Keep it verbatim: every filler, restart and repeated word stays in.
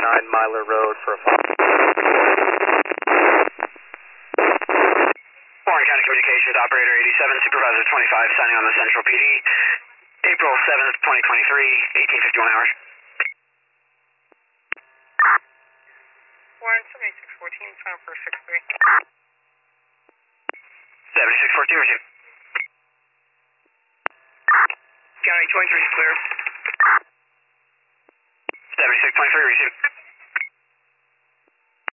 nine Myler Road for a follow-up. Warren County Communications, Operator eighty-seven, Supervisor twenty-five, signing on the Central P D. April seventh, twenty twenty-three, eighteen fifty-one hours. Warren seventy-six fourteen, sign for six three. seventy-six fourteen, receive. County twenty-three, clear. seventy-six twenty-three, receive.